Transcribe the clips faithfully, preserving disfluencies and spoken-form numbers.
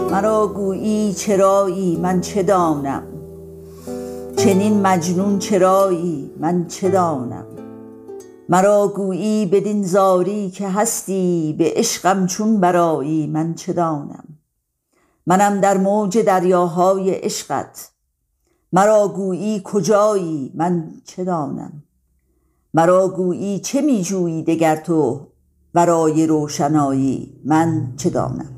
مرا گویی چرایی من چه دانم، چنین مجنون چرایی من چه دانم. مرا گویی بدین زاری که هستی، به عشقم چون برایی من چه دانم. منم در موج دریاهای عشقت، مرا گویی کجایی من چه دانم. مرا گویی چه می جویی دگر تو، ورای روشنایی من چه دانم.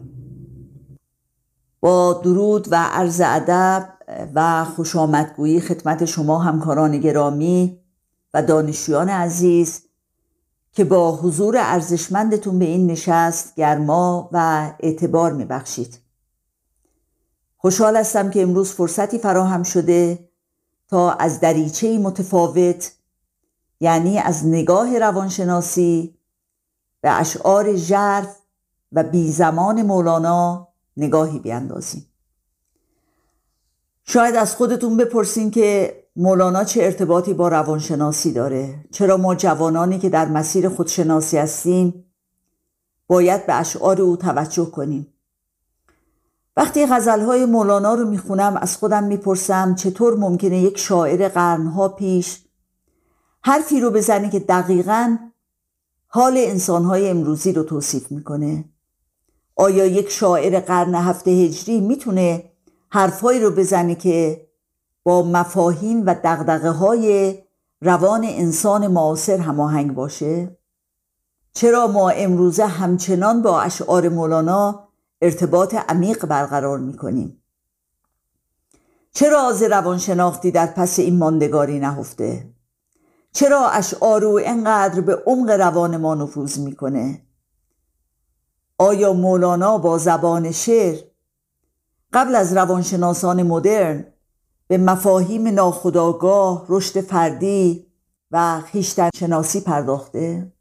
با درود و عرض ادب و خوش آمدگویی خدمت شما همکاران گرامی و دانشجویان عزیز که با حضور ارزشمندتون به این نشست گرما و اعتبار می بخشید. خوشحال هستم که امروز فرصتی فراهم شده تا از دریچه‌ای متفاوت، یعنی از نگاه روانشناسی به اشعار ژرف و بی زمان مولانا نگاهی بیندازیم. شاید از خودتون بپرسین که مولانا چه ارتباطی با روانشناسی داره؟ چرا ما جوانانی که در مسیر خودشناسی هستیم باید به اشعار او توجه کنیم؟ وقتی غزلهای مولانا رو میخونم از خودم میپرسم چطور ممکنه یک شاعر قرنها پیش حرفی رو بزنه که دقیقاً حال انسانهای امروزی رو توصیف میکنه؟ آیا یک شاعر قرن هفت هجری میتونه حرفایی رو بزنه که با مفاهیم و دغدغه‌های روان انسان معاصر هماهنگ باشه؟ چرا ما امروزه همچنان با اشعار مولانا ارتباط عمیق برقرار میکنیم؟ چرا راز روانشناختی در پس این ماندگاری نهفته؟ چرا اشعار او اینقدر به عمق روان ما نفوذ میکنه؟ آیا مولانا با زبان شعر قبل از روانشناسان مدرن به مفاهیم ناخودآگاه، رشد فردی و خویشتن شناسی پرداخته؟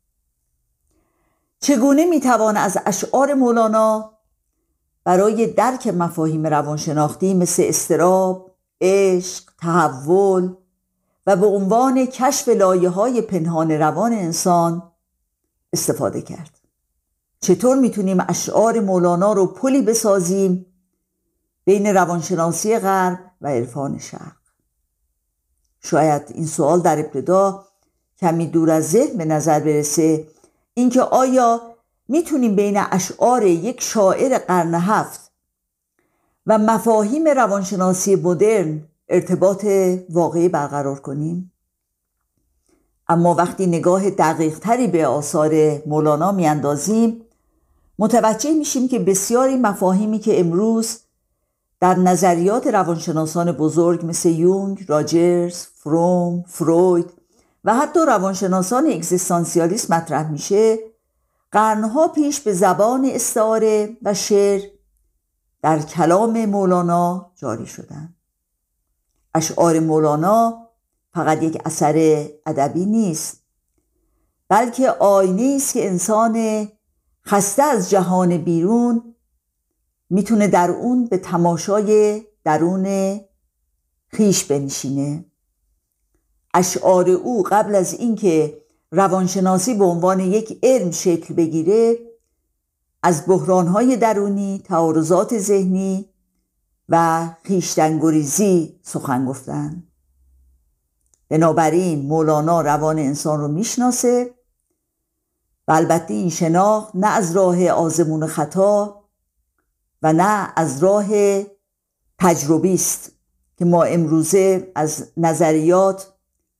چگونه میتوان از اشعار مولانا برای درک مفاهیم روانشناختی مثل اضطراب، عشق، تحول و به عنوان کشف لایه‌های پنهان روان انسان استفاده کرد؟ چطور میتونیم اشعار مولانا رو پلی بسازیم بین روانشناسی غرب و عرفان شرق؟ شاید این سوال در ابتدا کمی دور از ذهن به نظر برسه، اینکه آیا میتونیم بین اشعار یک شاعر قرن هفت و مفاهیم روانشناسی مدرن ارتباط واقعی برقرار کنیم؟ اما وقتی نگاه دقیق تری به آثار مولانا میاندازیم متوجه میشیم که بسیاری مفاهیمی که امروز در نظریات روانشناسان بزرگ مثل یونگ، راجرز، فروم، فروید و حتی روانشناسان اگزیستانسیالیسم مطرح میشه، قرنها پیش به زبان استعاره و شعر در کلام مولانا جاری شدند. اشعار مولانا فقط یک اثر ادبی نیست، بلکه آینه است که انسان خسته از جهان بیرون میتونه در اون به تماشای درون خیش بنشینه. اشعار او قبل از اینکه روانشناسی به عنوان یک علم شکل بگیره از بحرانهای درونی، تعارضات ذهنی و خویشتن‌گریزی سخن گفتن. بنابراین مولانا روان انسان رو میشناسه و البته این شناخت نه از راه آزمون خطا و نه از راه تجربی است که ما امروزه از نظریات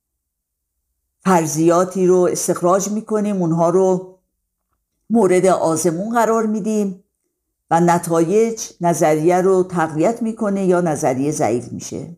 فرضیاتی رو استخراج میکنیم، اونها رو مورد آزمون قرار میدیم و نتایج نظریه رو تقویت میکنه یا نظریه ضعیف میشه.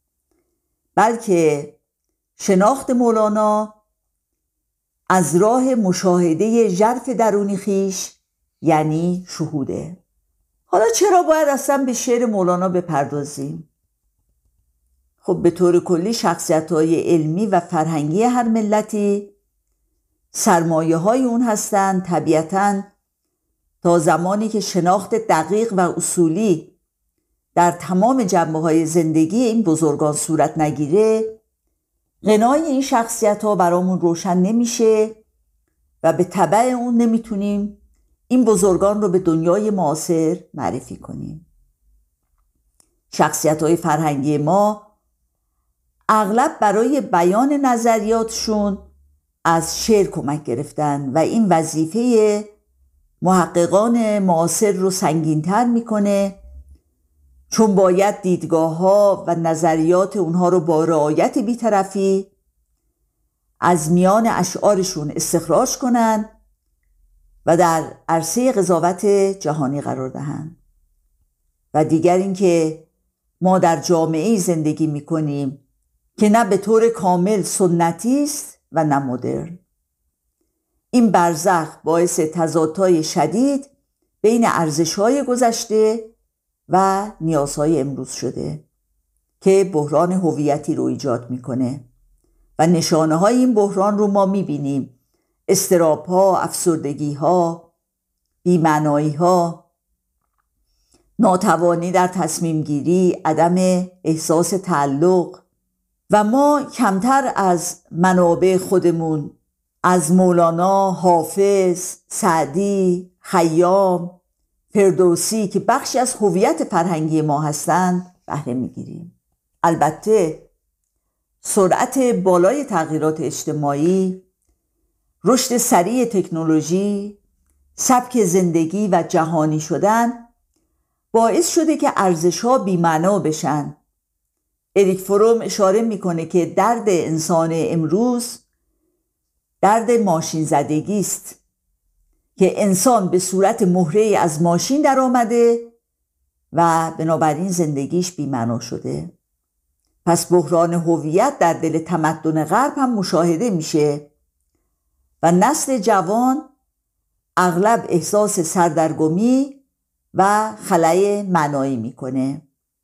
بلکه شناخت مولانا از راه مشاهده ژرف درونی خیش، یعنی شهوده. حالا چرا باید اصلا به شعر مولانا بپردازیم؟ خب به طور کلی شخصیت‌های علمی و فرهنگی هر ملتی سرمایه‌های اون هستند. طبیعتاً تا زمانی که شناخت دقیق و اصولی در تمام جنبه‌های زندگی این بزرگان صورت نگیره، غنای این شخصیت‌ها برامون روشن نمیشه و به تبع اون نمیتونیم این بزرگان رو به دنیای معاصر معرفی کنیم. شخصیت‌های فرهنگی ما اغلب برای بیان نظریاتشون از شعر کمک گرفتن و این وظیفه محققان معاصر رو سنگین‌تر میکنه، چون باید دیدگاه‌ها و نظریات اونها رو با رعایت بی‌طرفی از میان اشعارشون استخراج کنن و در عرصه قضاوت جهانی قرار دهن. و دیگر اینکه ما در جامعه‌ای زندگی میکنیم که نه به طور کامل سنتی است و نه مدرن. این برزخ باعث تضادهای شدید بین ارزش‌های گذشته و نیازهای امروز شده که بحران هویتی رو ایجاد میکنه و نشانه‌های این بحران رو ما میبینیم: اضطراب‌ها، افسردگی‌ها، بی‌معنایی‌ها، ناتوانی در تصمیم گیری، عدم احساس تعلق. و ما کمتر از منابع خودمون، از مولانا، حافظ، سعدی، خیام، فردوسی که بخشی از هویت فرهنگی ما هستند بهره میگیریم. البته سرعت بالای تغییرات اجتماعی، رشد سریع تکنولوژی، سبک زندگی و جهانی شدن باعث شده که ارزش‌ها بی‌معنا بشن. اریک فروم اشاره میکنه که درد انسان امروز درد ماشین زدگی است که انسان به صورت مهره از ماشین در آمده و بنابراین زندگیش بی‌معنا شده. پس بحران هویت در دل تمدن غرب هم مشاهده میشه و نسل جوان اغلب احساس سردرگمی و خلأ معنایی میکنه.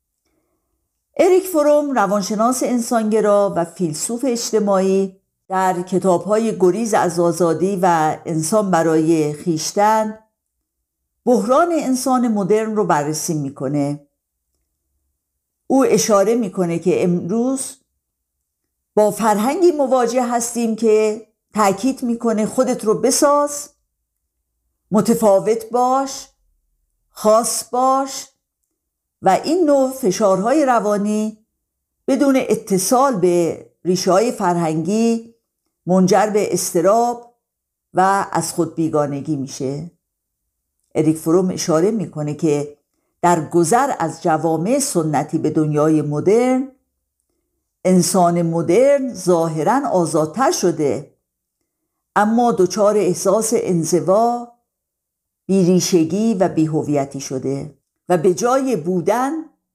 اریک فروم، روانشناس انسانگرا و فیلسوف اجتماعی، در کتاب‌های گریز از آزادی و انسان برای خویشتن بحران انسان مدرن رو بررسی میکنه. او اشاره میکنه که امروز با فرهنگی مواجه هستیم که تأکید میکنه خودت رو بساز، متفاوت باش، خاص باش و این نوع فشارهای روانی بدون اتصال به ریشه‌های فرهنگی منجر به اضطراب و از خود بیگانگی میشه. اریک فروم اشاره میکنه که در گذر از جوامع سنتی به دنیای مدرن، انسان مدرن ظاهراً آزادتر شده اما دچار احساس انزوا، بیریشگی و بی‌هویتی شده و به جای بودن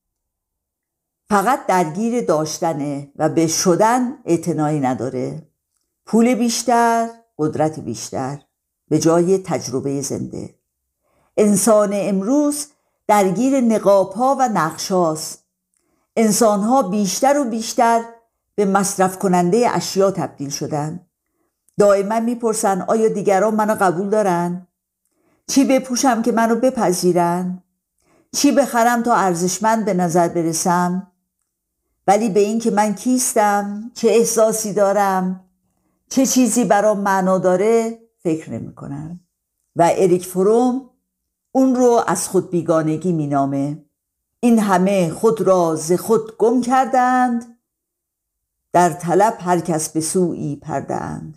فقط درگیر داشتنه و به شدن اعتنایی نداره. پول بیشتر، قدرت بیشتر به جای تجربه زنده. انسان امروز درگیر نقاب‌ها و نقش‌هاست. انسان‌ها بیشتر و بیشتر به مصرف کننده اشیا تبدیل شدن. دائما میپرسن آیا دیگران منو قبول دارن؟ چی بپوشم که منو بپذیرن؟ چی بخرم تا ارزشمند به نظر برسم؟ ولی به این که من کیستم، چه احساسی دارم، چه چیزی برام معنا داره فکر نمی کنن. و اریک فروم اون رو از خود بیگانگی می نامه. این همه خود را ز خود گم کردند، در طلب هر کس به سویی پردند.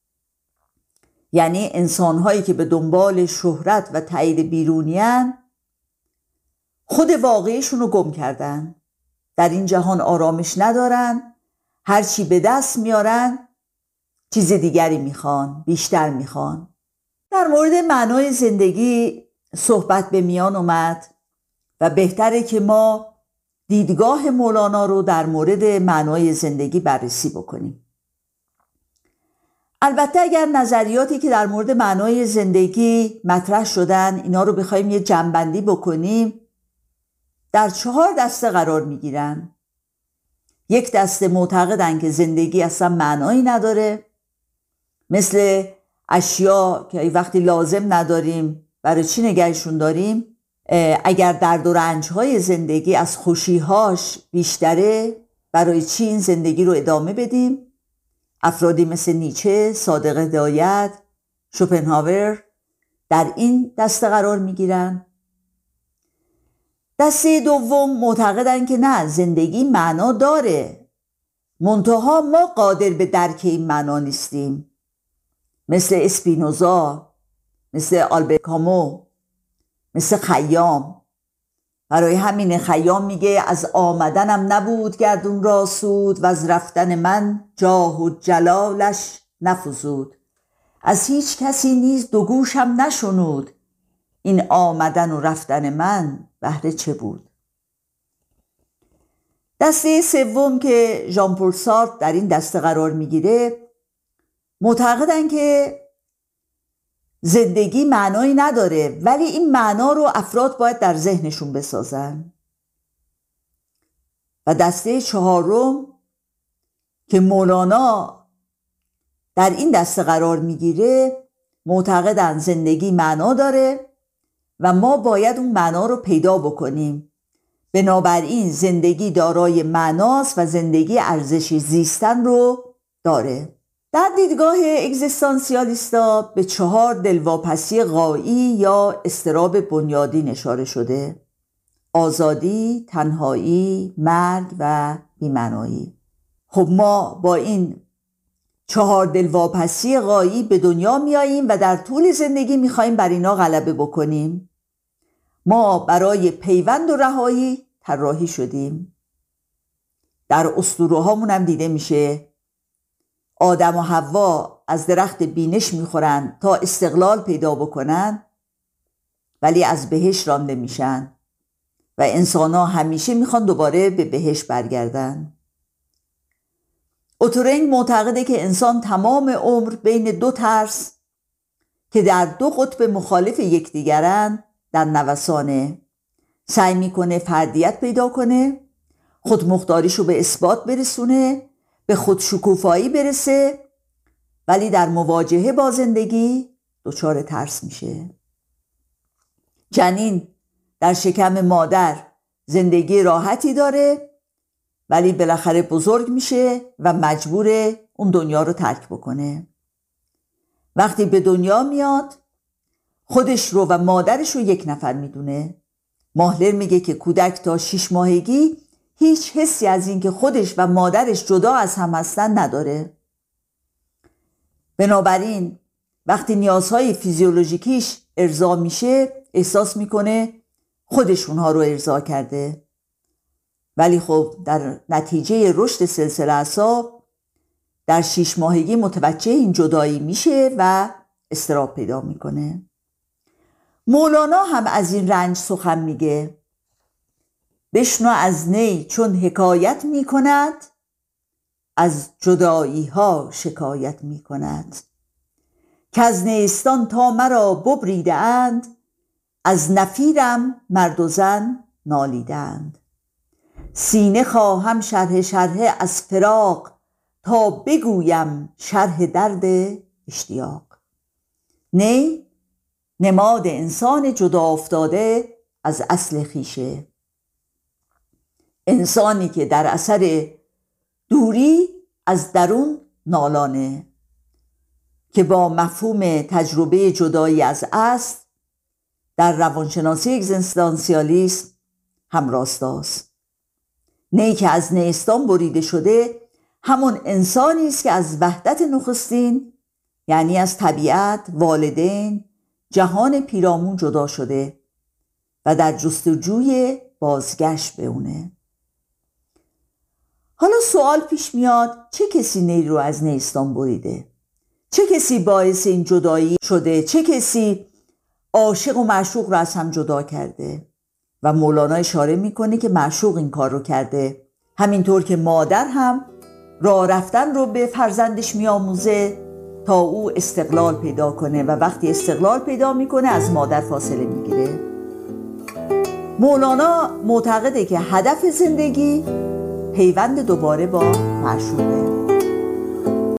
یعنی انسان‌هایی که به دنبال شهرت و تایید بیرونیان خود واقعیشون رو گم کردن. در این جهان آرامش ندارن، هر چی به دست میارن چیز دیگری میخوان، بیشتر میخوان. در مورد معنای زندگی صحبت به میان اومد و بهتره که ما دیدگاه مولانا رو در مورد معنای زندگی بررسی بکنیم. البته اگر نظریاتی که در مورد معنای زندگی مطرح شدن اینا رو بخوایم یه جمع‌بندی بکنیم، در چهار دسته قرار میگیرن. یک دسته معتقدن که زندگی اصلا معنایی نداره، مثل اشیا که وقتی لازم نداریم برای چی نگهشون داریم؟ اگر درد و رنج‌های زندگی از خوشی‌هاش بیشتره برای چی این زندگی رو ادامه بدیم؟ افرادی مثل نیچه، صادق هدایت، شوپنهاور در این دسته قرار میگیرن. دسته دوم معتقدن که نه، زندگی معنا داره، منتها ما قادر به درک این معنا نیستیم، مثل اسپینوزا، مثل آلبرت کامو، مثل خیام. برای همین خیام میگه از آمدنم نبود گردون را سود و از رفتن من جاه و جلالش نفزود. از هیچ کسی نیز دو گوشم نشنود، این آمدن و رفتن من بهر چه بود. دسته سوم که ژان پل سارتر در این دسته قرار میگیره معتقدن که زندگی معنایی نداره، ولی این معنا رو افراد باید در ذهنشون بسازن. و دسته چهارم که مولانا در این دسته قرار میگیره معتقدن زندگی معنا داره و ما باید اون معنا رو پیدا بکنیم. بنابراین زندگی دارای معناست و زندگی ارزشی زیستن رو داره. در دیدگاه اگزیستانسیالیستا به چهار دلواپسی غایی یا اضطراب بنیادین اشاره شده: آزادی، تنهایی، مرگ و بی‌معنایی. خب ما با این چهار دلواپسی غایی به دنیا میاییم و در طول زندگی میخواییم بر اینا غلبه بکنیم. ما برای پیوند و رهایی طراحی شدیم. در اسطوره هامون هم دیده میشه آدم و حوا از درخت بینش میخورن تا استقلال پیدا بکنن، ولی از بهشت رانده میشن و انسان ها همیشه میخوان دوباره به بهشت برگردن. اوتورنگ معتقده که انسان تمام عمر بین دو ترس که در دو قطب مخالف یکدیگرن در نوسانه. سعی میکنه فردیت پیدا کنه، خودمختاریشو به اثبات برسونه، به خودشکوفایی برسه، ولی در مواجهه با زندگی دچار ترس میشه. جنین در شکم مادر زندگی راحتی داره، ولی بالاخره بزرگ میشه و مجبور اون دنیا رو ترک بکنه. وقتی به دنیا میاد خودش رو و مادرش رو یک نفر میدونه. ماهلر میگه که کودک تا شش ماهگی هیچ حسی از این که خودش و مادرش جدا از هم هستن نداره. بنابراین وقتی نیازهای فیزیولوژیکیش ارضا میشه احساس میکنه خودش اونها رو ارضا کرده، ولی خب در نتیجه رشد سلسله اعصاب در شش ماهگی متوجه این جدایی میشه و اضطراب پیدا میکنه. مولانا هم از این رنج سخن میگه: بشنو از نی چون حکایت میکند، از جدایی ها شکایت میکند. که از نیستان تا مرا ببریده اند، از نفیرم مرد و زن نالیدند. سینه خواهم شرح شرح از فراق، تا بگویم شرح درد اشتیاق. نی نماد انسان جدا افتاده از اصل خویشه، انسانی که در اثر دوری از درون نالانه، که با مفهوم تجربه جدایی از اصل در روانشناسی اگزیستانسیالیسم هم راستاست. نی که از نیستان بریده شده همون انسانی است که از وحدت نخستین، یعنی از طبیعت، والدین، جهان پیرامون جدا شده و در جستجوی بازگشت به اونه. حالا سوال پیش میاد: چه کسی نی رو از نیستان بریده؟ چه کسی باعث این جدایی شده؟ چه کسی عاشق و معشوق رو از هم جدا کرده؟ و مولانا اشاره میکنه که معشوق این کار رو کرده، همینطور که مادر هم راه رفتن رو به فرزندش میآموزه تا او استقلال پیدا کنه و وقتی استقلال پیدا میکنه از مادر فاصله میگیره. مولانا معتقده که هدف زندگی پیوند دوباره با معشوقه.